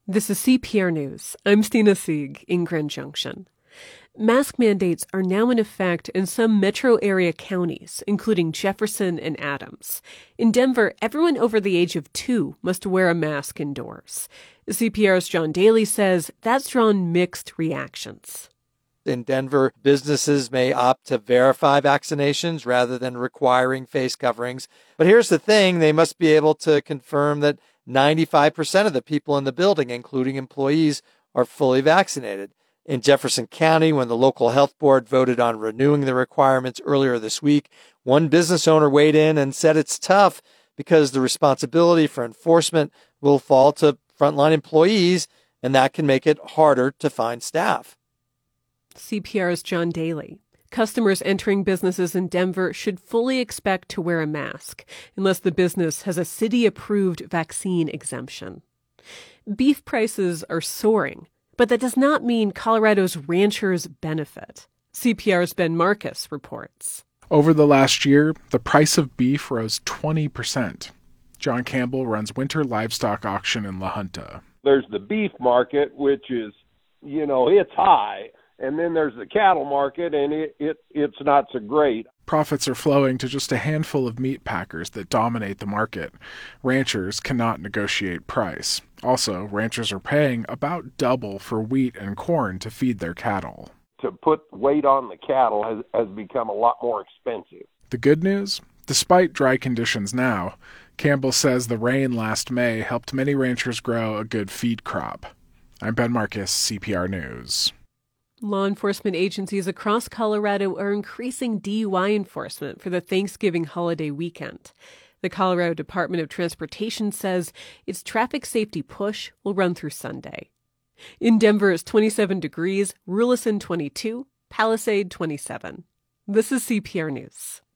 This is CPR News. I'm Stina Sieg in Grand Junction. Mask mandates are now in effect in some metro area counties, including Jefferson and Adams. In Denver, everyone over the age of 2 must wear a mask indoors. CPR's John Daly says that's drawn mixed reactions. In Denver, businesses may opt to verify vaccinations rather than requiring face coverings. But here's the thing, they must be able to confirm that 95% of the people in the building, including employees, are fully vaccinated. In Jefferson County, when the local health board voted on renewing the requirements earlier this week, one business owner weighed in and said it's tough because the responsibility for enforcement will fall to frontline employees, and that can make it harder to find staff. CPR's John Daly. Customers entering businesses in Denver should fully expect to wear a mask unless the business has a city-approved vaccine exemption. Beef prices are soaring, but that does not mean Colorado's ranchers benefit. CPR's Ben Marcus reports. Over the last year, the price of beef rose 20%. John Campbell runs Winter Livestock Auction in La Junta. There's the beef market, which is, it's high. And then there's the cattle market, and it's not so great. Profits are flowing to just a handful of meat packers that dominate the market. Ranchers cannot negotiate price. Also, ranchers are paying about double for wheat and corn to feed their cattle. To put weight on the cattle has become a lot more expensive. The good news? Despite dry conditions now, Campbell says the rain last May helped many ranchers grow a good feed crop. I'm Ben Marcus, CPR News. Law enforcement agencies across Colorado are increasing DUI enforcement for the Thanksgiving holiday weekend. The Colorado Department of Transportation says its traffic safety push will run through Sunday. In Denver, it's 27 degrees, Rulison 22, Palisade 27. This is CPR News.